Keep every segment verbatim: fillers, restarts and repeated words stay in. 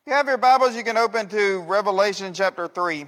you have your Bibles, you can open to Revelation chapter three.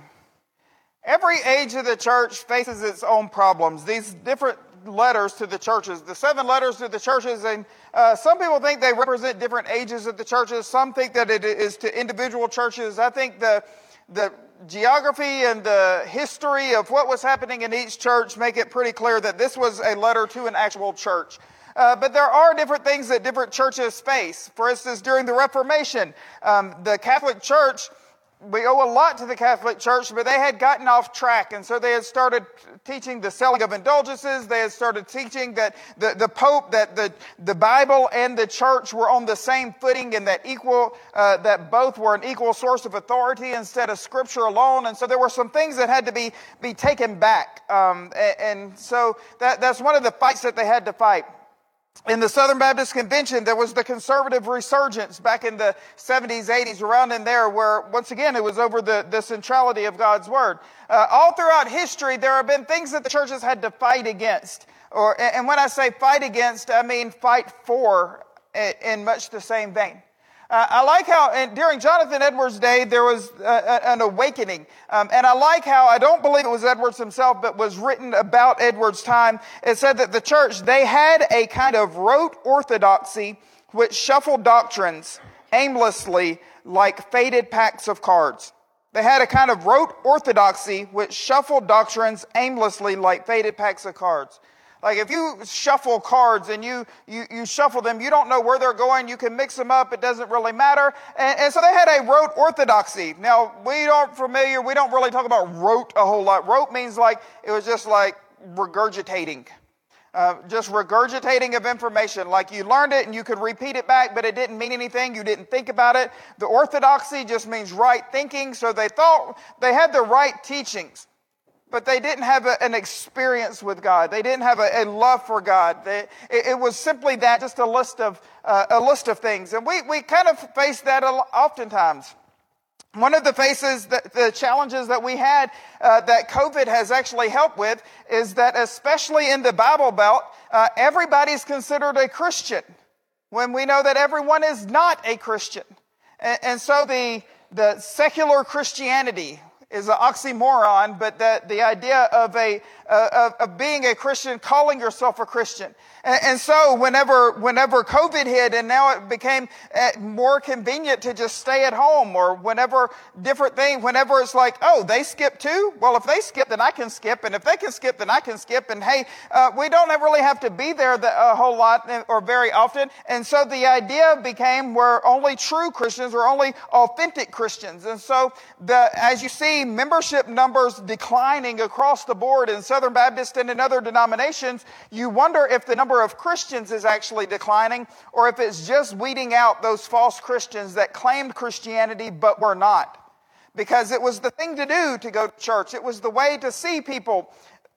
Every age of the church faces its own problems. These different letters to the churches, the seven letters to the churches, and uh, some people think they represent different ages of the churches. Some think that it is to individual churches. I think the the geography and the history of what was happening in each church make it pretty clear that this was a letter to an actual church. Uh, but there are different things that different churches face. For instance, during the Reformation, um, the Catholic Church, we owe a lot to the Catholic Church, but they had gotten off track, and so they had started teaching the selling of indulgences. They had started teaching that the, the Pope, that the, the Bible and the Church were on the same footing, and that equal, uh, that both were an equal source of authority instead of Scripture alone. And so there were some things that had to be be taken back, um, and, and so that that's one of the fights that they had to fight. In the Southern Baptist Convention, there was the conservative resurgence back in the seventies, eighties, around in there, where, once again, it was over the, the centrality of God's Word. Uh, all throughout history, there have been things that the churches had to fight against. Or, and when I say fight against, I mean fight for in much the same vein. Uh, I like how and during Jonathan Edwards' day, there was uh, an awakening. Um, and I like how, I don't believe it was Edwards himself, but was written about Edwards' time. It said that the church, they had a kind of rote orthodoxy which shuffled doctrines aimlessly like faded packs of cards. They had a kind of rote orthodoxy which shuffled doctrines aimlessly like faded packs of cards. Like if you shuffle cards and you, you, you shuffle them, you don't know where they're going. You can mix them up. It doesn't really matter. And, and so they had a rote orthodoxy. Now, we aren't familiar. We don't really talk about rote a whole lot. Rote means like, it was just like regurgitating. Uh, just regurgitating of information. Like you learned it and you could repeat it back, but it didn't mean anything. You didn't think about it. The orthodoxy just means right thinking. So they thought they had the right teachings. But they didn't have a, an experience with God. They didn't have a, a love for God. They, it, it was simply that, just a list of uh, a list of things. And we, we kind of face that oftentimes. One of the faces, that, the challenges that we had uh, that COVID has actually helped with is that, especially in the Bible Belt, uh, everybody's considered a Christian when we know that everyone is not a Christian. And, and so the the secular Christianity is an oxymoron, but the, the idea of a uh, of, of being a Christian, calling yourself a Christian. And, and so whenever whenever COVID hit and now it became uh, more convenient to just stay at home, or whenever different things, whenever it's like, oh, they skip too? Well, if they skip, then I can skip. And if they can skip, then I can skip. And hey, uh, we don't really have to be there the, a whole lot or very often. And so the idea became where only true Christians or only authentic Christians. And so the as you see membership numbers declining across the board in Southern Baptist and in other denominations, you wonder if the number of Christians is actually declining, or if it's just weeding out those false Christians that claimed Christianity but were not. Because it was the thing to do to go to church. It was the way to see people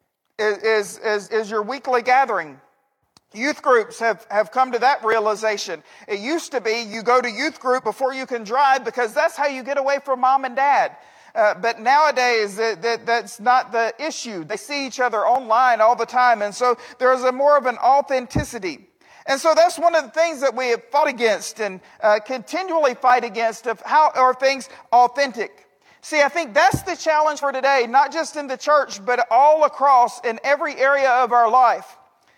is, is, is your weekly gathering. Youth groups have, have come to that realization. It used to be you go to youth group before you can drive, because that's how you get away from mom and dad. Uh, but nowadays, that, that, that's not the issue. They see each other online all the time. And so there's a more of an authenticity. And so that's one of the things that we have fought against and uh, continually fight against, of how are things authentic. See, I think that's the challenge for today, not just in the church, but all across in every area of our life.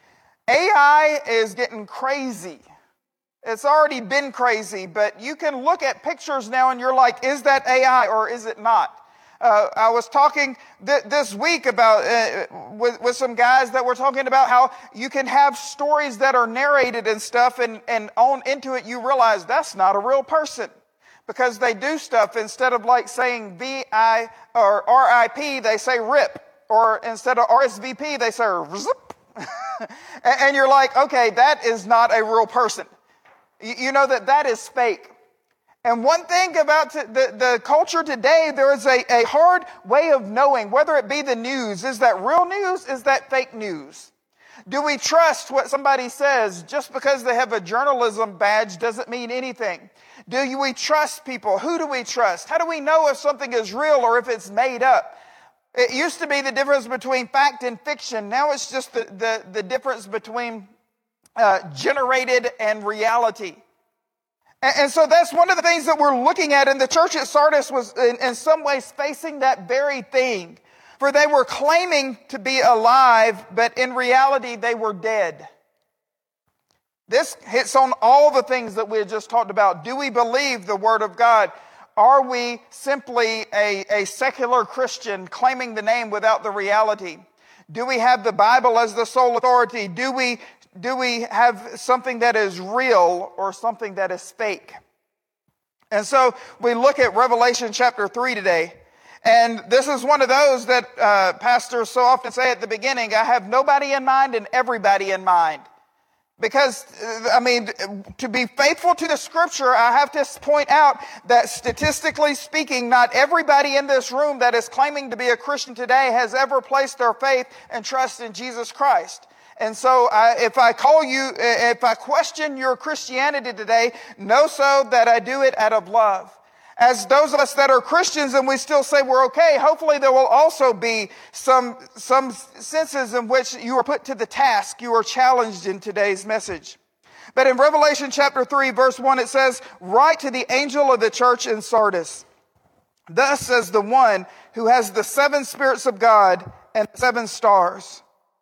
A I is getting crazy. It's already been crazy, but you can look at pictures now and you're like, is that A I or is it not? Uh, I was talking th- this week about uh, with, with some guys that were talking about how you can have stories that are narrated and stuff, and, and on into it you realize that's not a real person, because they do stuff instead of like saying V I or R I P, they say RIP, or instead of R S V P, they say RZIP. And you're like, okay, that is not a real person. You know that that is fake. And one thing about the, the culture today, there is a, a hard way of knowing, whether it be the news, is that real news, is that fake news? Do we trust what somebody says just because they have a journalism badge doesn't mean anything? Do we trust people? Who do we trust? How do we know if something is real or if it's made up? It used to be the difference between fact and fiction. Now it's just the, the, the difference between uh, generated and reality. And, and so that's one of the things that we're looking at. And the church at Sardis was in, in some ways facing that very thing. For they were claiming to be alive, but in reality they were dead. This hits on all the things that we had just talked about. Do we believe the Word of God? Are we simply a, a secular Christian claiming the name without the reality? Do we have the Bible as the sole authority? Do we, do we have something that is real or something that is fake? And so we look at Revelation chapter three today. And this is one of those that uh, pastors so often say at the beginning, I have nobody in mind and everybody in mind. Because, I mean, to be faithful to the scripture, I have to point out that statistically speaking, not everybody in this room that is claiming to be a Christian today has ever placed their faith and trust in Jesus Christ. And so I, if I call you, if I question your Christianity today, know so that I do it out of love. As those of us that are Christians and we still say we're okay, hopefully there will also be some, some senses in which you are put to the task, you are challenged in today's message. But in Revelation chapter three, verse one, it says, "Write to the angel of the church in Sardis. Thus says the one who has the seven spirits of God and seven stars."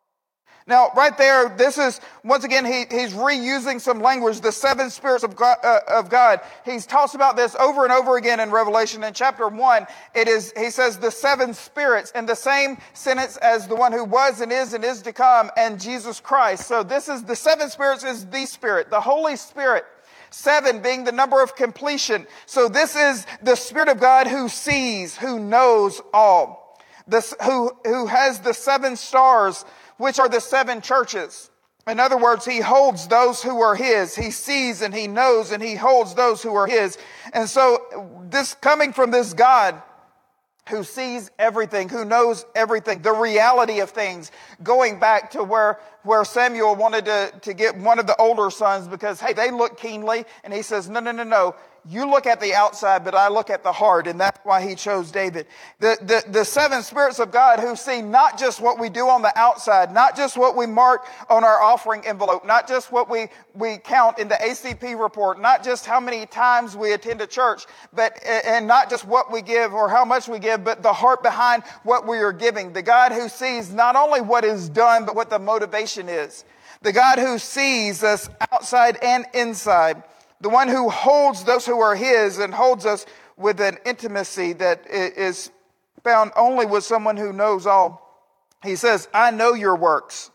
Now, right there, this is, once again, he, he's reusing some language, the seven spirits of God, uh, of God. He talks about this over and over again in Revelation. In chapter one, it is, he says the seven spirits in the same sentence as the one who was and is and is to come, and Jesus Christ. So this is, the seven spirits is the Spirit, the Holy Spirit. Seven being the number of completion. So this is the Spirit of God who sees, who knows all. This, who, who has the seven stars, which are the seven churches. In other words, he holds those who are his. He sees and he knows and he holds those who are his. And so this coming from this God who sees everything, who knows everything, the reality of things, going back to where, where Samuel wanted to, to get one of the older sons because, hey, they look keenly. And he says, no, no, no, no. You look at the outside, but I look at the heart, and that's why he chose David. The, the, the seven spirits of God who see not just what we do on the outside, not just what we mark on our offering envelope, not just what we, we count in the A C P report, not just how many times we attend a church, but and not just what we give or how much we give, but the heart behind what we are giving. The God who sees not only what is done, but what the motivation is. The God who sees us outside and inside. The one who holds those who are his and holds us with an intimacy that is found only with someone who knows all. He says, I know your works.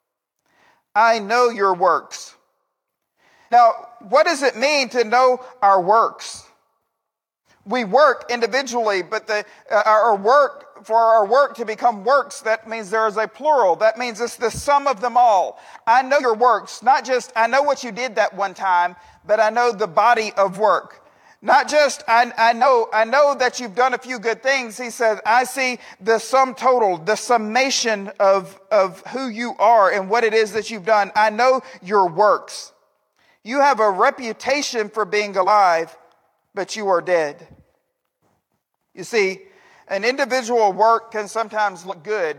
I know your works. Now, what does it mean to know our works? We work individually, but the, uh, our work, for our work to become works, that means there is a plural. That means it's the sum of them all. I know your works, not just I know what you did that one time, but I know the body of work. Not just I, I know I know that you've done a few good things. He says, I see the sum total, the summation of, of who you are and what it is that you've done. I know your works. You have a reputation for being alive, but you are dead. You see, an individual work can sometimes look good,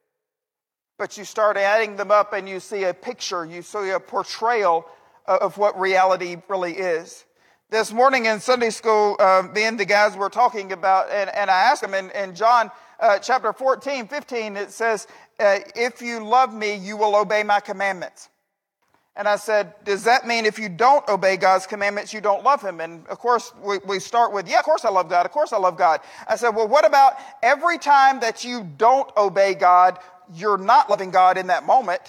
but you start adding them up and you see a picture, you see a portrayal of what reality really is. This morning in Sunday school, uh, me and the guys were talking about, and, and I asked them in, in John uh, chapter fourteen, fifteen, it says, uh, if you love me, you will obey my commandments. And I said, does that mean if you don't obey God's commandments, you don't love him? And of course, we, we start with, yeah, of course I love God. Of course I love God. I said, well, what about every time that you don't obey God, you're not loving God in that moment?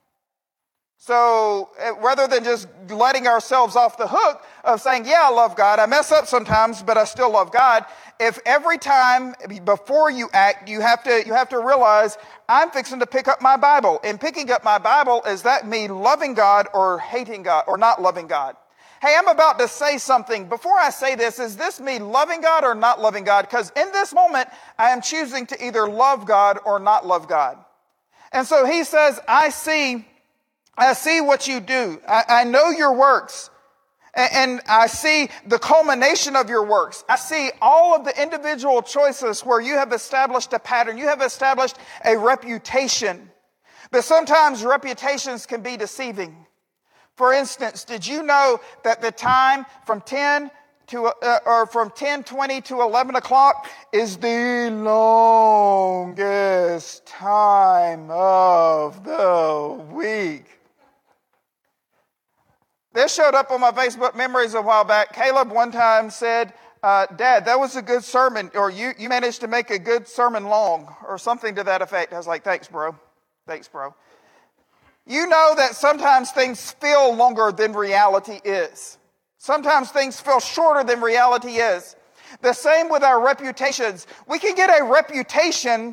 So rather than just letting ourselves off the hook of saying, yeah, I love God, I mess up sometimes, but I still love God. If every time before you act, you have to, you have to realize I'm fixing to pick up my Bible. And picking up my Bible, is that me loving God or hating God or not loving God? Hey, I'm about to say something. Before I say this, is this me loving God or not loving God? Because in this moment, I am choosing to either love God or not love God. And so he says, I see I see what you do. I, I know your works. And, and I see the culmination of your works. I see all of the individual choices where you have established a pattern. You have established a reputation. But sometimes reputations can be deceiving. For instance, did you know that the time from ten to uh, or from ten twenty to eleven o'clock is the longest time of the week? This showed up on my Facebook memories a while back. Caleb one time said, uh, Dad, that was a good sermon, or you, you managed to make a good sermon long, or something to that effect. I was like, thanks, bro. Thanks, bro. You know that sometimes things feel longer than reality is. Sometimes things feel shorter than reality is. The same with our reputations. We can get a reputation,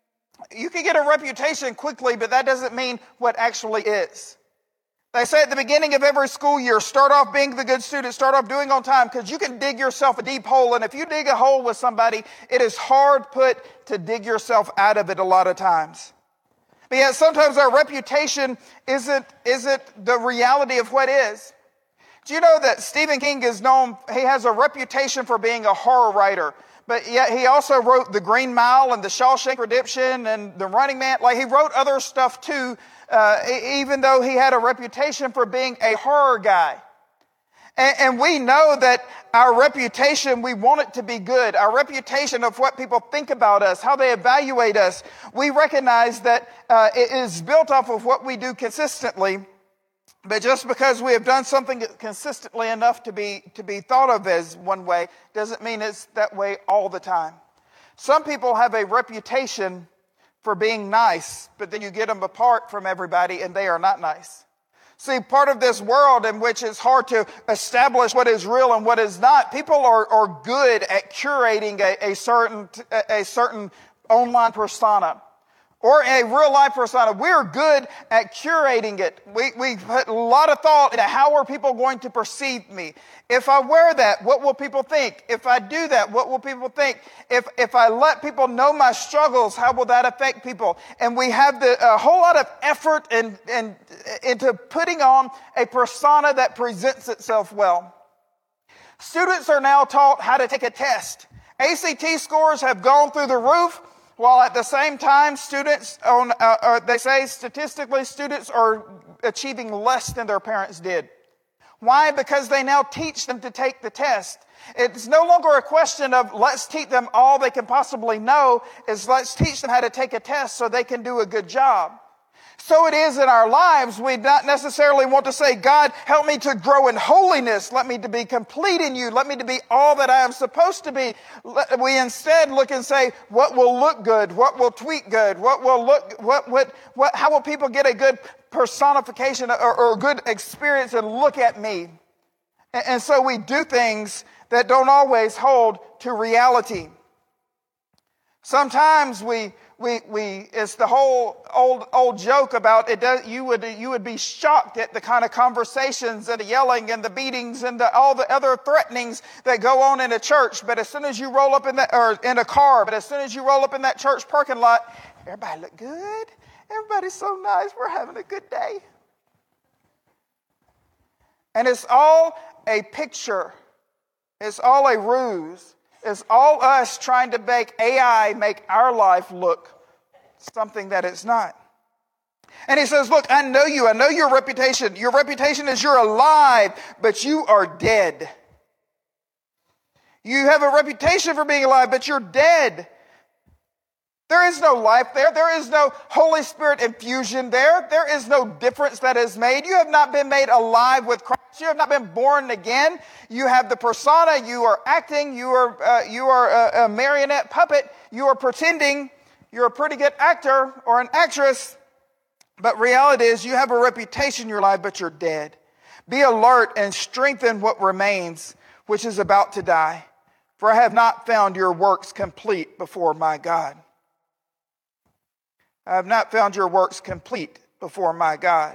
you can get a reputation quickly, but that doesn't mean what actually is. They say at the beginning of every school year, start off being the good student, start off doing on time, because you can dig yourself a deep hole. And if you dig a hole with somebody, it is hard put to dig yourself out of it a lot of times. But yet sometimes our reputation isn't, isn't the reality of what is. Do you know that Stephen King is known, he has a reputation for being a horror writer, but yet he also wrote The Green Mile and The Shawshank Redemption and The Running Man. Like, he wrote other stuff too, uh, even though he had a reputation for being a horror guy. And, and we know that our reputation, we want it to be good. Our reputation of what people think about us, how they evaluate us, we recognize that uh, it is built off of what we do consistently. But just because we have done something consistently enough to be to be thought of as one way doesn't mean it's that way all the time. Some people have a reputation for being nice, but then you get them apart from everybody and they are not nice. See, part of this world in which it's hard to establish what is real and what is not, people are, are good at curating a, a certain a certain online persona. Or a real life persona. We're good at curating it. We, we put a lot of thought into how are people going to perceive me. If I wear that, what will people think? If I do that, what will people think? If, if I let people know my struggles, how will that affect people? And we have the, a whole lot of effort in, in, into putting on a persona that presents itself well. Students are now taught how to take a test. A C T scores have gone through the roof. While at the same time, students, on, uh, uh, they say statistically, students are achieving less than their parents did. Why? Because they now teach them to take the test. It's no longer a question of let's teach them all they can possibly know. It's let's teach them how to take a test so they can do a good job. So it is in our lives. We not necessarily want to say, God, help me to grow in holiness. Let me to be complete in you. Let me to be all that I am supposed to be. We instead look and say, what will look good? What will tweet good? What will look, what, what, what, how will people get a good personification or, or a good experience and look at me? And, and so we do things that don't always hold to reality. Sometimes we, We, we, it's the whole old, old joke about it. Does, you would, you would be shocked at the kind of conversations and the yelling and the beatings and the, all the other threatenings that go on in a church. But as soon as you roll up in that, or in a car, but as soon as you roll up in that church parking lot, everybody look good. Everybody's so nice. We're having a good day. And it's all a picture. It's all a ruse. It's all us trying to make A I make our life look something that it's not. And he says, look, I know you. I know your reputation. Your reputation is you're alive, but you are dead. You have a reputation for being alive, but you're dead. There is no life there. There is no Holy Spirit infusion there. There is no difference that is made. You have not been made alive with Christ. You have not been born again. You have the persona. You are acting. You are uh, you are a, a marionette puppet. You are pretending. You're a pretty good actor or an actress. But reality is you have a reputation in your life, but you're dead. Be alert and strengthen what remains, which is about to die. For I have not found your works complete before my God. I have not found your works complete before my God.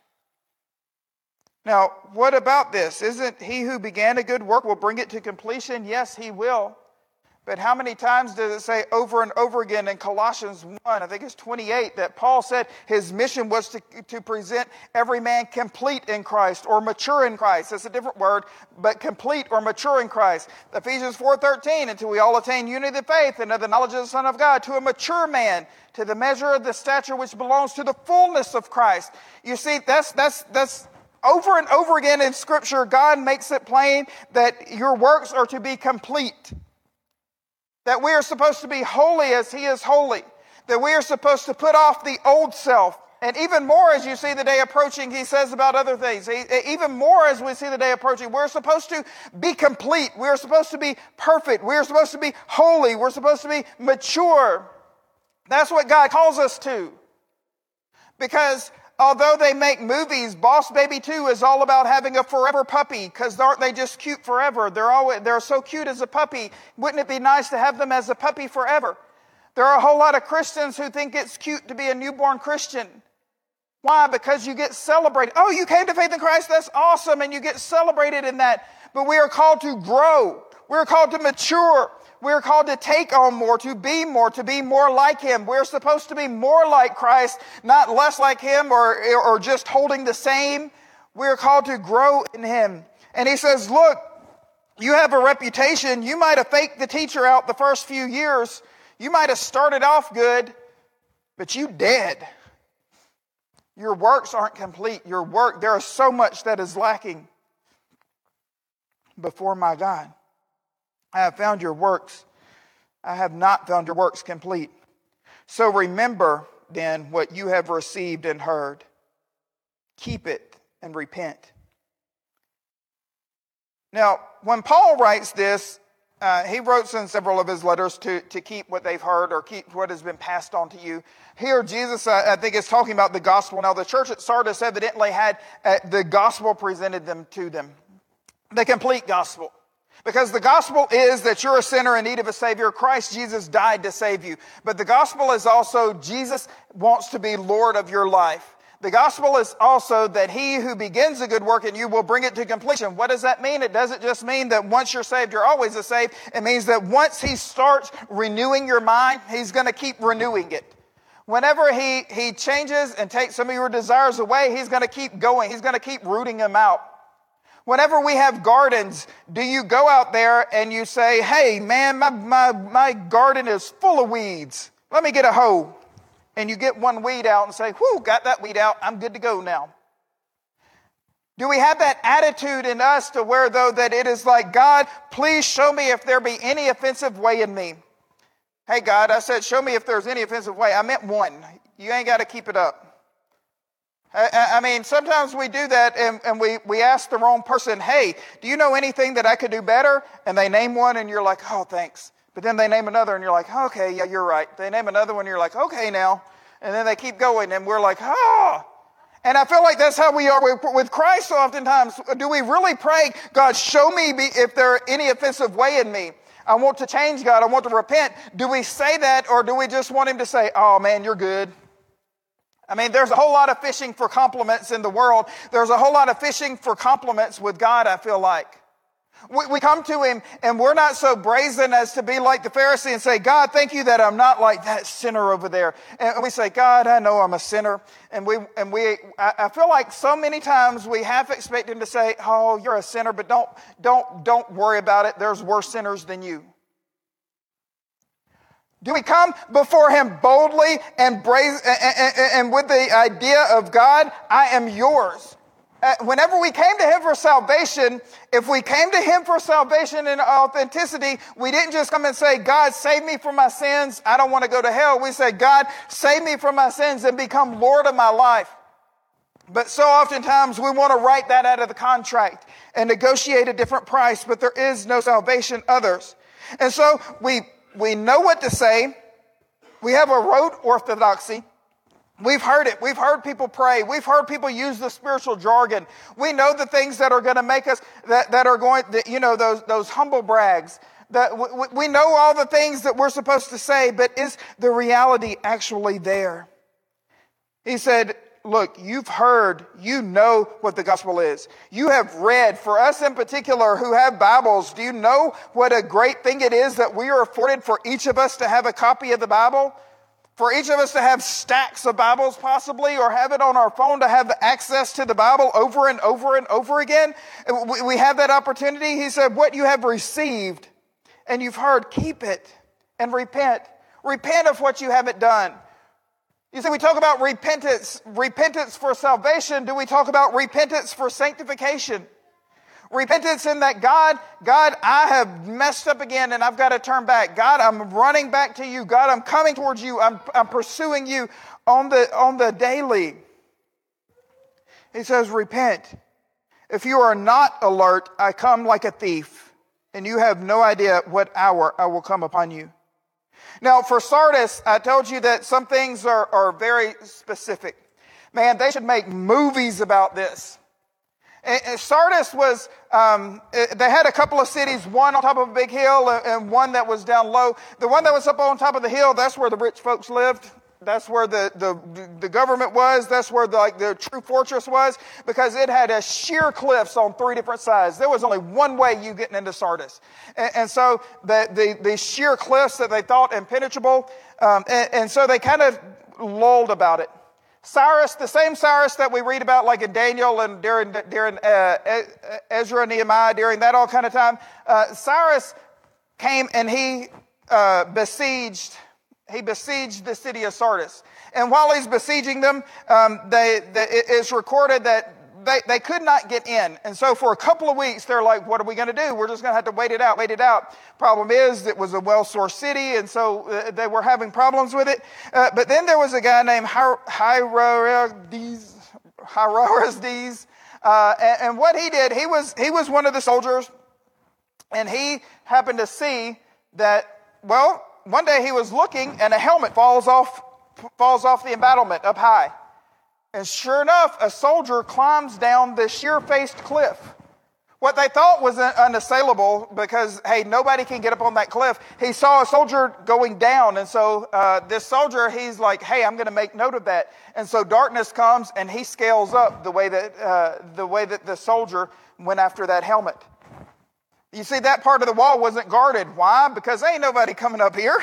Now, what about this? Isn't he who began a good work will bring it to completion? Yes, he will. But how many times does it say over and over again in Colossians one, I think it's twenty-eight, that Paul said his mission was to, to present every man complete in Christ or mature in Christ. That's a different word, but complete or mature in Christ. Ephesians four thirteen, until we all attain unity of faith and of the knowledge of the Son of God, to a mature man, to the measure of the stature which belongs to the fullness of Christ. You see, that's that's that's Over and over again in Scripture, God makes it plain that your works are to be complete. That we are supposed to be holy as He is holy. That we are supposed to put off the old self. And even more as you see the day approaching, He says about other things. He, even more as we see the day approaching, we're supposed to be complete. We're supposed to be perfect. We're supposed to be holy. We're supposed to be mature. That's what God calls us to. Because although they make movies, Boss Baby two is all about having a forever puppy, because aren't they just cute forever? They're always, they're so cute as a puppy. Wouldn't it be nice to have them as a puppy forever? There are a whole lot of Christians who think it's cute to be a newborn Christian. Why? Because you get celebrated. Oh, you came to faith in Christ? That's awesome. And you get celebrated in that. But we are called to grow. We're called to mature. We're called to take on more, to be more, to be more like Him. We're supposed to be more like Christ, not less like Him or, or just holding the same. We're called to grow in Him. And He says, look, you have a reputation. You might have faked the teacher out the first few years. You might have started off good, but you dead. Your works aren't complete. Your work, there is so much that is lacking before my God. I have found your works. I have not found your works complete. So remember then what you have received and heard. Keep it and repent. Now, when Paul writes this, uh, he wrote in several of his letters to, to keep what they've heard or keep what has been passed on to you. Here, Jesus, uh, I think, is talking about the gospel. Now, the church at Sardis evidently had uh, the gospel presented them to them. The complete gospel. Because the gospel is that you're a sinner in need of a Savior. Christ Jesus died to save you. But the gospel is also Jesus wants to be Lord of your life. The gospel is also that He who begins a good work in you will bring it to completion. What does that mean? It doesn't just mean that once you're saved, you're always a saved. It means that once He starts renewing your mind, He's going to keep renewing it. Whenever he, he changes and takes some of your desires away, He's going to keep going. He's going to keep rooting them out. Whenever we have gardens, do you go out there and you say, hey, man, my, my, my garden is full of weeds. Let me get a hoe. And you get one weed out and say, whew, got that weed out. I'm good to go now. Do we have that attitude in us to where, though, that it is like, God, please show me if there be any offensive way in me. Hey, God, I said, show me if there's any offensive way. I meant one. You ain't got to keep it up. I mean, sometimes we do that and, and we, we ask the wrong person, hey, do you know anything that I could do better? And they name one and you're like, oh, thanks. But then they name another and you're like, okay, yeah, you're right. They name another one and you're like, okay, now. And then they keep going and we're like, ah. And I feel like that's how we are with, with Christ so oftentimes. Do we really pray, God, show me if there are any offensive way in me? I want to change, God. I want to repent. Do we say that or do we just want Him to say, oh, man, you're good? I mean, there's a whole lot of fishing for compliments in the world. There's a whole lot of fishing for compliments with God, I feel like. We, we come to Him and we're not so brazen as to be like the Pharisee and say, God, thank you that I'm not like that sinner over there. And we say, God, I know I'm a sinner. And we, and we, I, I feel like so many times we half expect Him to say, oh, you're a sinner, but don't, don't, don't worry about it. There's worse sinners than you. Do we come before Him boldly and, brazen, and, and, and with the idea of, God, I am yours? Uh, whenever we came to Him for salvation, if we came to Him for salvation in authenticity, we didn't just come and say, God, save me from my sins. I don't want to go to hell. We said, God, save me from my sins and become Lord of my life. But so oftentimes we want to write that out of the contract and negotiate a different price, but there is no salvation others. And so we We know what to say. We have a rote orthodoxy. We've heard it. We've heard people pray. We've heard people use the spiritual jargon. We know the things that are going to make us, that, that are going, that, you know, those, those humble brags. That we, we know all the things that we're supposed to say, but is the reality actually there? He said, look, you've heard, you know what the gospel is. You have read. For us in particular who have Bibles, do you know what a great thing it is that we are afforded for each of us to have a copy of the Bible? For each of us to have stacks of Bibles possibly, or have it on our phone to have access to the Bible over and over and over again. We have that opportunity. He said, what you have received and you've heard, keep it and repent. Repent of what you haven't done. You see, we talk about repentance, repentance for salvation. Do we talk about repentance for sanctification? Repentance in that God, God, I have messed up again and I've got to turn back. God, I'm running back to you. God, I'm coming towards you. I'm, I'm pursuing you on the, on the daily. He says, repent. If you are not alert, I come like a thief, and you have no idea what hour I will come upon you. Now, for Sardis, I told you that some things are, are very specific. Man, they should make movies about this. And Sardis was, um, they had a couple of cities, one on top of a big hill and one that was down low. The one that was up on top of the hill, that's where the rich folks lived. That's where the, the, the government was. That's where the, like, the true fortress was, because it had a sheer cliffs on three different sides. There was only one way you getting into Sardis. And, and so the, the, the sheer cliffs that they thought impenetrable, um, and, and so they kind of lulled about it. Cyrus, the same Cyrus that we read about like in Daniel and during, during uh, Ezra and Nehemiah, during that all kind of time, uh, Cyrus came and he uh, besieged He besieged the city of Sardis. And while he's besieging them, um, they, they, it's recorded that they, they could not get in. And so for a couple of weeks, they're like, what are we going to do? We're just going to have to wait it out, wait it out. Problem is, it was a well-sourced city, and so uh, they were having problems with it. Uh, but then there was a guy named Hierades, Hierades, uh, and, and what he did, he was, he was one of the soldiers, and he happened to see that, well, one day he was looking and a helmet falls off, falls off the embattlement up high. And sure enough, a soldier climbs down this sheer-faced cliff. What they thought was unassailable because, hey, nobody can get up on that cliff. He saw a soldier going down. And so uh, this soldier, he's like, hey, I'm going to make note of that. And so darkness comes and he scales up the way that, uh, the way that the soldier went after that helmet. You see, that part of the wall wasn't guarded. Why? Because ain't nobody coming up here.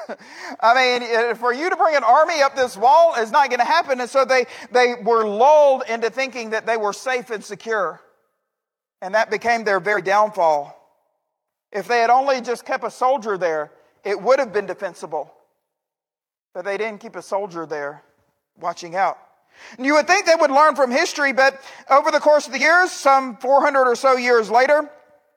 I mean, for you to bring an army up this wall is not going to happen. And so they, they were lulled into thinking that they were safe and secure. And that became their very downfall. If they had only just kept a soldier there, it would have been defensible. But they didn't keep a soldier there watching out. And you would think they would learn from history, but over the course of the years, some four hundred or so years later,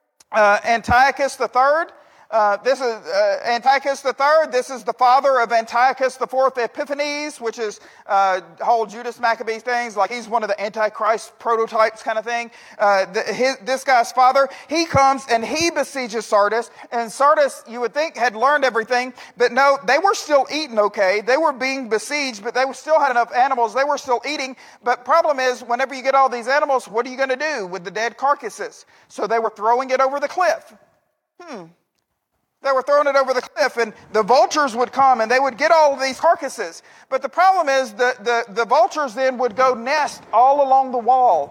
Uh, Antiochus the Third. Uh, this is uh, Antiochus the Third. This is the father of Antiochus the Fourth Epiphanes, which is uh, whole Judas Maccabee things. Like he's one of the Antichrist prototypes, kind of thing. Uh, the, his, this guy's father, he comes and he besieges Sardis. And Sardis, you would think, had learned everything, but no, they were still eating okay. They were being besieged, but they still had enough animals. They were still eating. But problem is, whenever you get all these animals, what are you going to do with the dead carcasses? So they were throwing it over the cliff. Hmm. They were throwing it over the cliff, and the vultures would come, and they would get all of these carcasses. But the problem is that the, the vultures then would go nest all along the wall.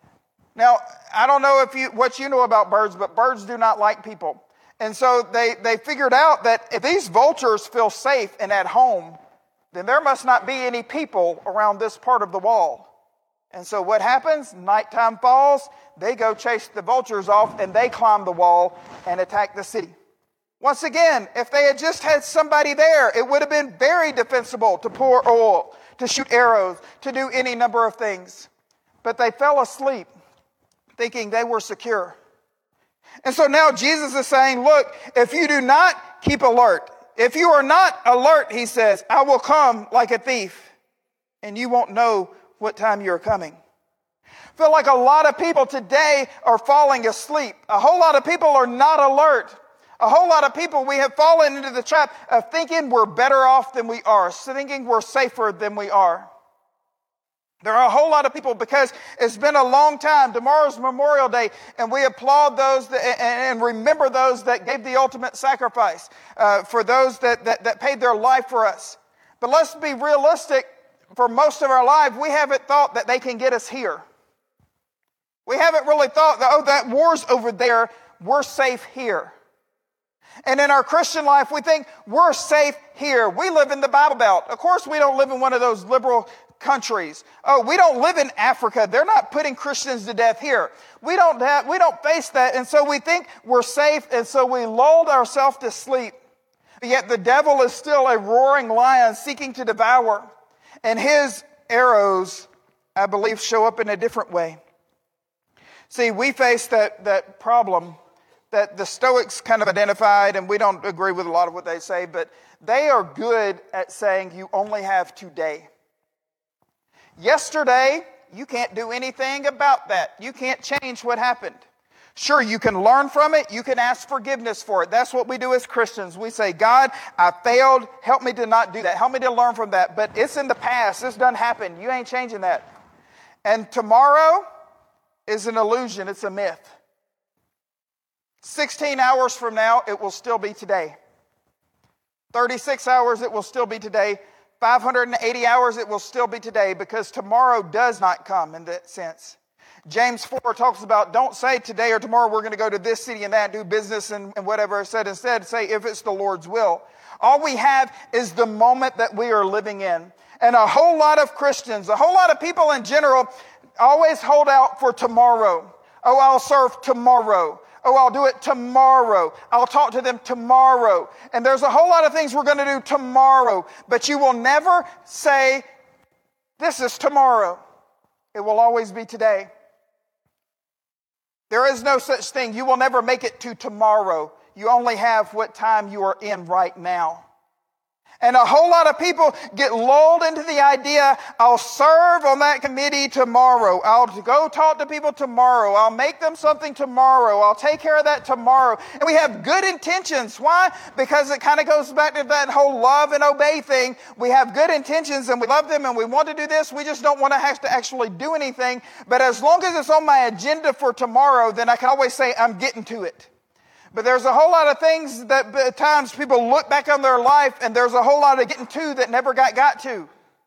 Now, I don't know if you what you know about birds, but birds do not like people. And so they, they figured out that if these vultures feel safe and at home, then there must not be any people around this part of the wall. And so what happens? Nighttime falls, they go chase the vultures off, and they climb the wall and attack the city. Once again, if they had just had somebody there, it would have been very defensible to pour oil, to shoot arrows, to do any number of things. But they fell asleep thinking they were secure. And so now Jesus is saying, look, if you do not keep alert, if you are not alert, he says, I will come like a thief, and you won't know what time you're coming. I feel like a lot of people today are falling asleep. A whole lot of people are not alert. A whole lot of people, we have fallen into the trap of thinking we're better off than we are, thinking we're safer than we are. There are a whole lot of people because it's been a long time. Tomorrow's Memorial Day, and we applaud those that, and remember those that gave the ultimate sacrifice, uh, for those that, that, that paid their life for us. But let's be realistic. For most of our life, we haven't thought that they can get us here. We haven't really thought that, oh, that war's over there, we're safe here. And in our Christian life, we think we're safe here. We live in the Bible Belt. Of course, we don't live in one of those liberal countries. Oh, we don't live in Africa. They're not putting Christians to death here. We don't have, we don't face that. And so we think we're safe. And so we lulled ourselves to sleep. Yet the devil is still a roaring lion seeking to devour. And his arrows, I believe, show up in a different way. See, we face that, that problem that the Stoics kind of identified, and we don't agree with a lot of what they say, but they are good at saying you only have today. Yesterday, you can't do anything about that. You can't change what happened. Sure, you can learn from it. You can ask forgiveness for it. That's what we do as Christians. We say, God, I failed. Help me to not do that. Help me to learn from that. But it's in the past. This done happened. You ain't changing that. And tomorrow is an illusion. It's a myth. sixteen hours from now, it will still be today. thirty-six hours, it will still be today. five hundred eighty hours, it will still be today, because tomorrow does not come in that sense. James four talks about, don't say today or tomorrow we're going to go to this city and that, do business and, and whatever. It said instead, say if it's the Lord's will. All we have is the moment that we are living in. And a whole lot of Christians, a whole lot of people in general, always hold out for tomorrow. Oh, I'll serve tomorrow. Oh, I'll do it tomorrow. I'll talk to them tomorrow. And there's a whole lot of things we're going to do tomorrow. But you will never say, this is tomorrow. It will always be today. There is no such thing. You will never make it to tomorrow. You only have what time you are in right now. And a whole lot of people get lulled into the idea, I'll serve on that committee tomorrow. I'll go talk to people tomorrow. I'll make them something tomorrow. I'll take care of that tomorrow. And we have good intentions. Why? Because it kind of goes back to that whole love and obey thing. We have good intentions and we love them and we want to do this. We just don't want to have to actually do anything. But as long as it's on my agenda for tomorrow, then I can always say I'm getting to it. But there's a whole lot of things that at times people look back on their life and there's a whole lot of getting to that never got got to.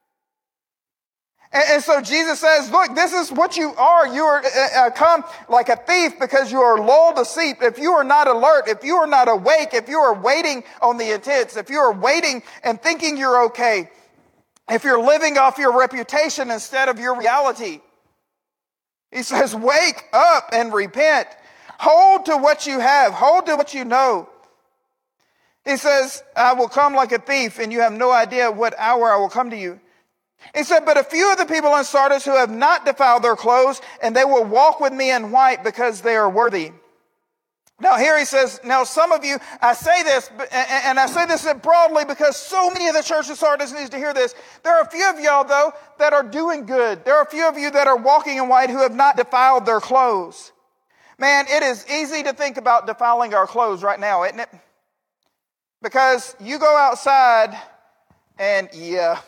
And, and so Jesus says, look, this is what you are. You are uh, come like a thief because you are lulled to sleep. If you are not alert, if you are not awake, if you are waiting on the intents, if you are waiting and thinking you're okay, if you're living off your reputation instead of your reality. He says, wake up and repent. Hold to what you have. Hold to what you know. He says, I will come like a thief, and you have no idea what hour I will come to you. He said, but a few of the people in Sardis who have not defiled their clothes, and they will walk with me in white because they are worthy. Now here he says, now some of you, I say this, and I say this broadly because so many of the church of Sardis needs to hear this. There are a few of y'all, though, that are doing good. There are a few of you that are walking in white who have not defiled their clothes. Man, it is easy to think about defiling our clothes right now, isn't it? Because you go outside and yeah.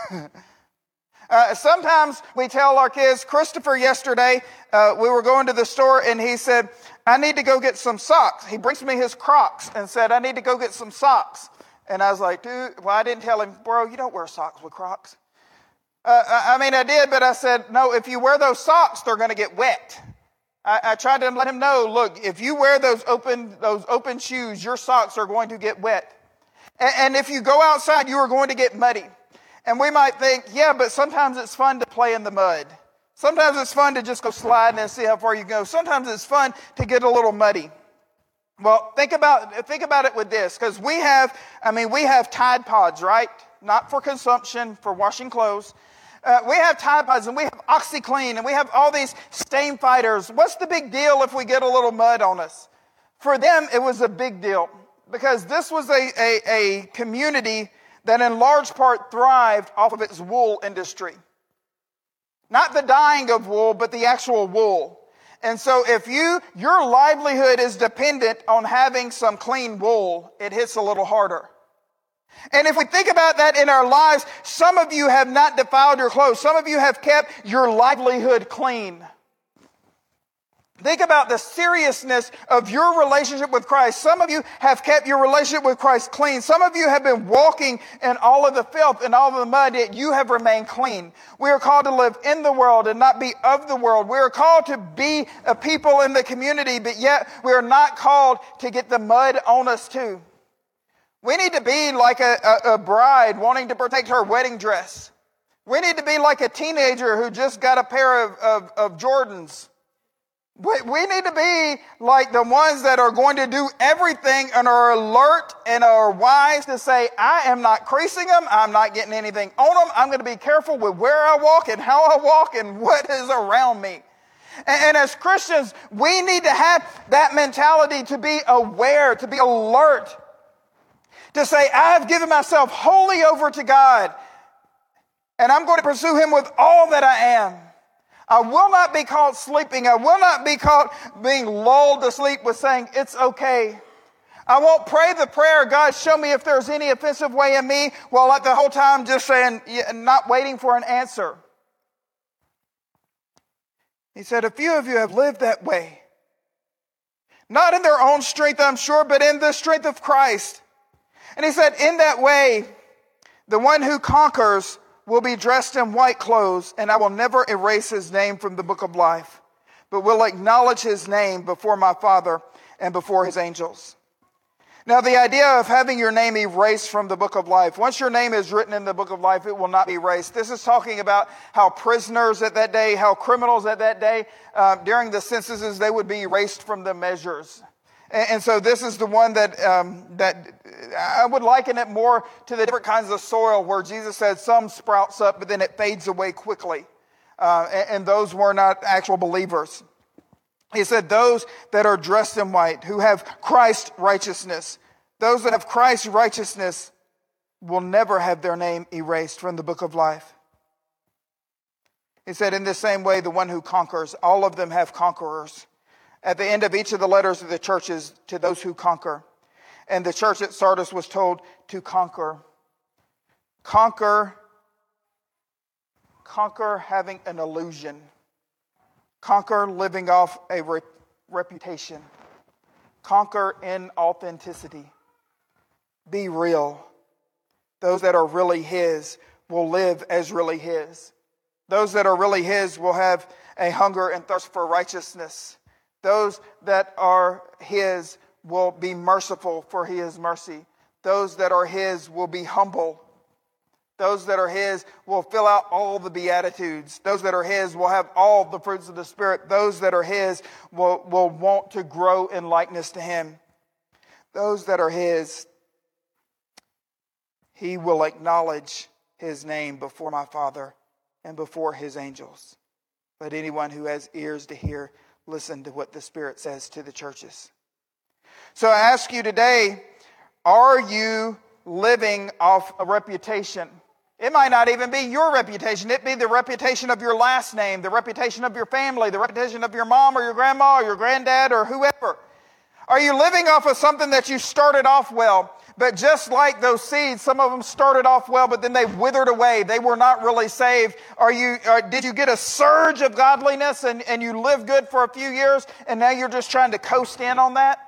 uh, sometimes we tell our kids, Christopher yesterday, uh, we were going to the store and he said, I need to go get some socks. He brings me his Crocs and said, I need to go get some socks. And I was like, dude, well, I didn't tell him, bro, you don't wear socks with Crocs. Uh, I mean, I did, but I said, no, if you wear those socks, they're going to get wet. I, I tried to let him know, look, if you wear those open those open shoes, your socks are going to get wet. And, and if you go outside, you are going to get muddy. And we might think, yeah, but sometimes it's fun to play in the mud. Sometimes it's fun to just go sliding and see how far you go. Sometimes it's fun to get a little muddy. Well, think about think about it with this, because we have, I mean, we have Tide Pods, right? Not for consumption, for washing clothes. Uh, we have Tide Pods and we have OxyClean and we have all these stain fighters. What's the big deal if we get a little mud on us? For them, it was a big deal because this was a, a, a community that in large part thrived off of its wool industry. Not the dyeing of wool, but the actual wool. And so if you your livelihood is dependent on having some clean wool, it hits a little harder. And if we think about that in our lives, some of you have not defiled your clothes. Some of you have kept your livelihood clean. Think about the seriousness of your relationship with Christ. Some of you have kept your relationship with Christ clean. Some of you have been walking in all of the filth and all of the mud, yet you have remained clean. We are called to live in the world and not be of the world. We are called to be a people in the community, but yet we are not called to get the mud on us too. We need to be like a, a, a bride wanting to protect her wedding dress. We need to be like a teenager who just got a pair of, of, of Jordans. We, we need to be like the ones that are going to do everything and are alert and are wise to say, I am not creasing them. I'm not getting anything on them. I'm going to be careful with where I walk and how I walk and what is around me. And, and as Christians, we need to have that mentality to be aware, to be alert, to say, I have given myself wholly over to God, and I'm going to pursue Him with all that I am. I will not be caught sleeping. I will not be caught being lulled to sleep with saying, it's okay. I won't pray the prayer, God, show me if there's any offensive way in me, while at the whole time just saying, not waiting for an answer. He said, a few of you have lived that way. Not in their own strength, I'm sure, but in the strength of Christ. And he said, in that way, the one who conquers will be dressed in white clothes, and I will never erase his name from the book of life, but will acknowledge his name before my Father and before his angels. Now, the idea of having your name erased from the book of life, once your name is written in the book of life, it will not be erased. This is talking about how prisoners at that day, how criminals at that day, uh, during the censuses, they would be erased from the measures. And, and so this is the one that um, that I would liken it more to the different kinds of soil where Jesus said some sprouts up, but then it fades away quickly. Uh, and, and those were not actual believers. He said those that are dressed in white, who have Christ's righteousness, those that have Christ's righteousness will never have their name erased from the book of life. He said in the same way, the one who conquers, all of them have conquerors. At the end of each of the letters of the churches, to those who conquer. And the church at Sardis was told to conquer. Conquer. Conquer having an illusion. Conquer living off a re- reputation. Conquer in authenticity. Be real. Those that are really His will live as really His. Those that are really His will have a hunger and thirst for righteousness. Those that are His will be merciful, for He is mercy. Those that are His will be humble. Those that are His will fill out all the Beatitudes. Those that are His will have all the fruits of the Spirit. Those that are His will, will want to grow in likeness to Him. Those that are His, He will acknowledge His name before my Father and before His angels. Let anyone who has ears to hear listen to what the Spirit says to the churches. So I ask you today, are you living off a reputation? It might not even be your reputation. It be the reputation of your last name, the reputation of your family, the reputation of your mom or your grandma or your granddad or whoever. Are you living off of something that you started off well? But just like those seeds, some of them started off well, but then they withered away. They were not really saved. Are you? Or did you get a surge of godliness and, and you lived good for a few years and now you're just trying to coast in on that?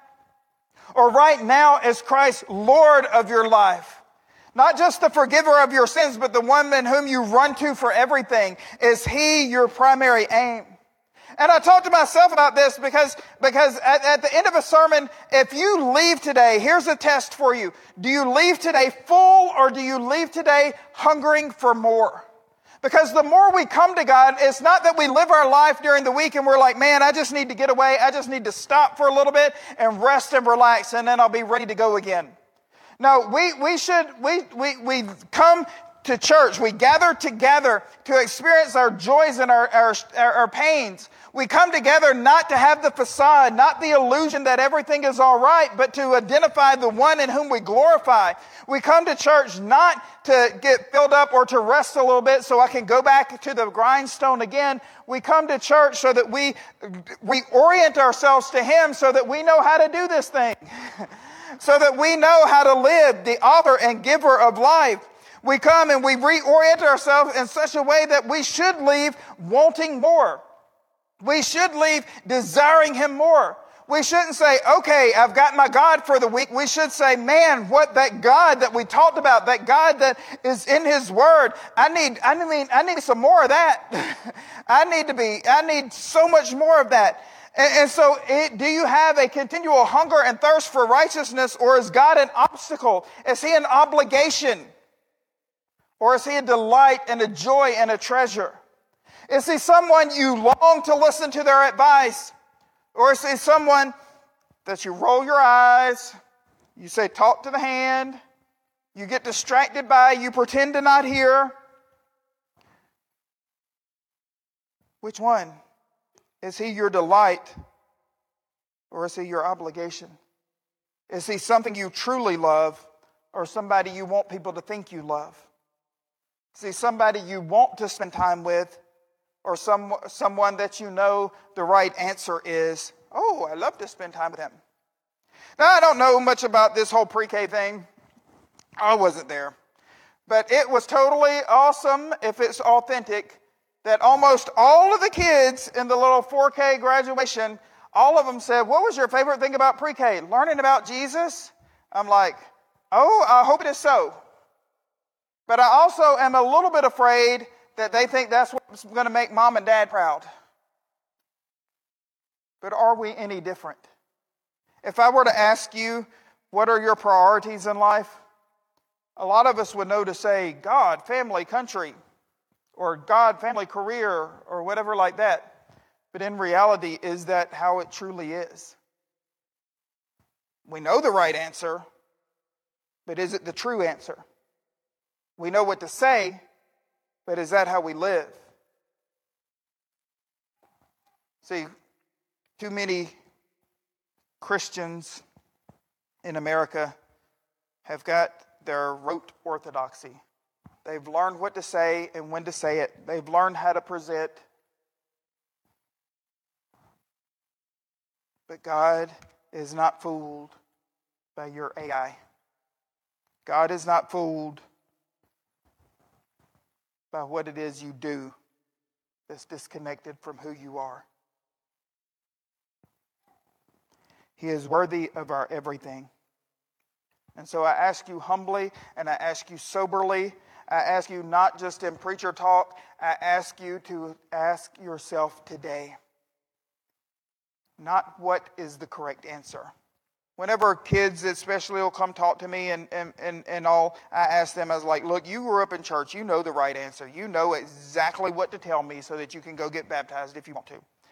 Or right now is Christ Lord of your life? Not just the forgiver of your sins, but the one in whom you run to for everything. Is He your primary aim? And I talked to myself about this because, because at, at the end of a sermon, if you leave today, here's a test for you. Do you leave today full or do you leave today hungering for more? Because the more we come to God, it's not that we live our life during the week and we're like, man, I just need to get away. I just need to stop for a little bit and rest and relax and then I'll be ready to go again. No, we, we should, we, we, we come to church. We gather together to experience our joys and our, our, our pains. We come together not to have the facade, not the illusion that everything is all right, but to identify the one in whom we glorify. We come to church not to get filled up or to rest a little bit so I can go back to the grindstone again. We come to church so that we, we orient ourselves to Him so that we know how to do this thing. So that we know how to live, the author and giver of life. We come and we reorient ourselves in such a way that we should leave wanting more. We should leave desiring Him more. We shouldn't say, okay, I've got my God for the week. We should say, man, what that God that we talked about, that God that is in His Word, I need, I mean, I need some more of that. I need to be, I need so much more of that. And, and so it, do you have a continual hunger and thirst for righteousness, or is God an obstacle? Is He an obligation? Or is He a delight and a joy and a treasure? Is He someone you long to listen to their advice? Or is it someone that you roll your eyes, you say, talk to the hand, you get distracted by, you pretend to not hear? Which one? Is he your delight, or is he your obligation? Is he something you truly love, or somebody you want people to think you love? Is he somebody you want to spend time with, or some someone that you know the right answer is, oh, I love to spend time with him? Now, I don't know much about this whole pre-K thing. I wasn't there. But it was totally awesome, if it's authentic, that almost all of the kids in the little four K graduation, all of them said, what was your favorite thing about pre-K? Learning about Jesus? I'm like, oh, I hope it is so. But I also am a little bit afraid that they think that's what's going to make mom and dad proud. But are we any different? If I were to ask you, what are your priorities in life? A lot of us would know to say, God, family, country, or God, family, career, or whatever like that. But in reality, is that how it truly is? We know the right answer, but is it the true answer? We know what to say, but is that how we live? See, too many Christians in America have got their rote orthodoxy. They've learned what to say and when to say it. They've learned how to present. But God is not fooled by your A I. God is not fooled by what it is you do that's disconnected from who you are. He is worthy of our everything. And so I ask you humbly, and I ask you soberly, I ask you not just in preacher talk, I ask you to ask yourself today, not what is the correct answer. Whenever kids especially will come talk to me and, and, and, and all, I ask them, I was like, look, you grew up in church, you know the right answer. You know exactly what to tell me so that you can go get baptized if you want to.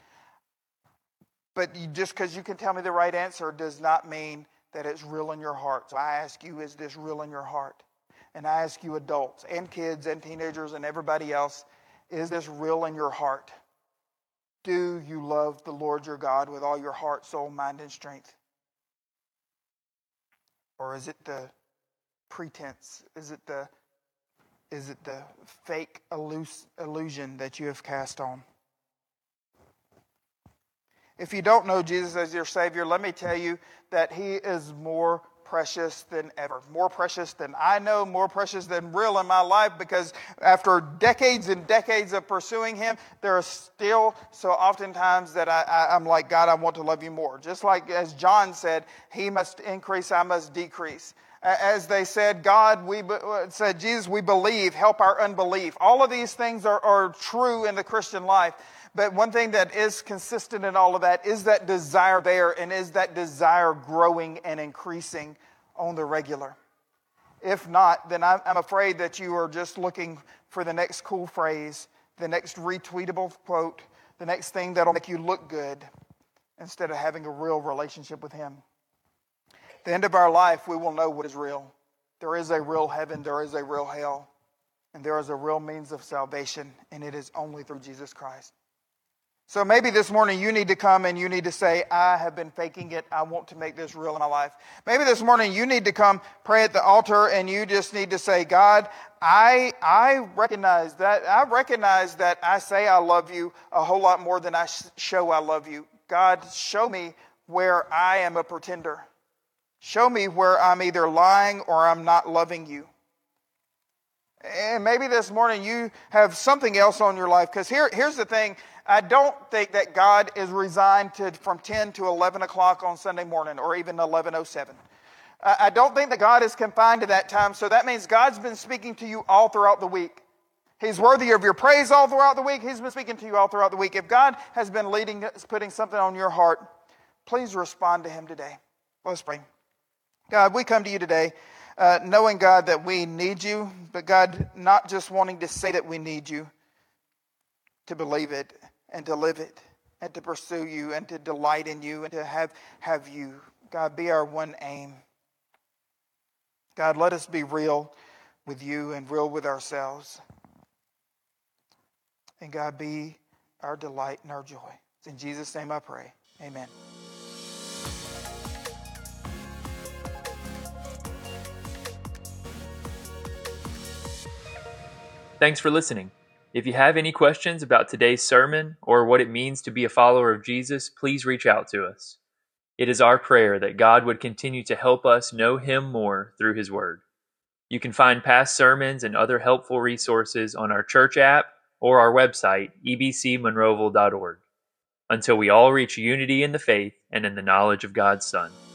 But you, just because you can tell me the right answer does not mean that it's real in your heart. So I ask you, is this real in your heart? And I ask you adults and kids and teenagers and everybody else, is this real in your heart? Do you love the Lord your God with all your heart, soul, mind, and strength? Or is it the pretense? Is it the, is it the fake illusion that you have cast on? If you don't know Jesus as your Savior, let me tell you that He is more precious than ever. More precious than I know, more precious than real in my life, because after decades and decades of pursuing Him, there are still so oftentimes that I, I, I'm like, God, I want to love you more. Just like as John said, He must increase, I must decrease. As they said, God, we said, Jesus, we believe, help our unbelief. All of these things are, are true in the Christian life. But one thing that is consistent in all of that is that desire there, and is that desire growing and increasing on the regular. If not, then I'm afraid that you are just looking for the next cool phrase, the next retweetable quote, the next thing that'll make you look good, instead of having a real relationship with Him. At the end of our life, we will know what is real. There is a real heaven, there is a real hell, and there is a real means of salvation, and it is only through Jesus Christ. So maybe this morning you need to come and you need to say, I have been faking it. I want to make this real in my life. Maybe this morning you need to come pray at the altar and you just need to say, God, I I recognize that. I recognize that I say I love you a whole lot more than I show I love you. God, show me where I am a pretender. Show me where I'm either lying or I'm not loving you. And maybe this morning you have something else on your life. Because here, here's the thing. I don't think that God is resigned to from ten to eleven o'clock on Sunday morning, or even eleven oh seven. I don't think that God is confined to that time. So that means God's been speaking to you all throughout the week. He's worthy of your praise all throughout the week. He's been speaking to you all throughout the week. If God has been leading, putting something on your heart, please respond to Him today. Let's pray. God, we come to you today uh, knowing, God, that we need you, but God, not just wanting to say that we need you, to believe it and to live it. and to pursue you and to delight in you and to have, have you, God, be our one aim. God, let us be real with you and real with ourselves. And God, be our delight and our joy. It's in Jesus' name I pray. Amen. Thanks for listening. If you have any questions about today's sermon or what it means to be a follower of Jesus, please reach out to us. It is our prayer that God would continue to help us know Him more through His Word. You can find past sermons and other helpful resources on our church app or our website, e b c monroeville dot org. Until we all reach unity in the faith and in the knowledge of God's Son.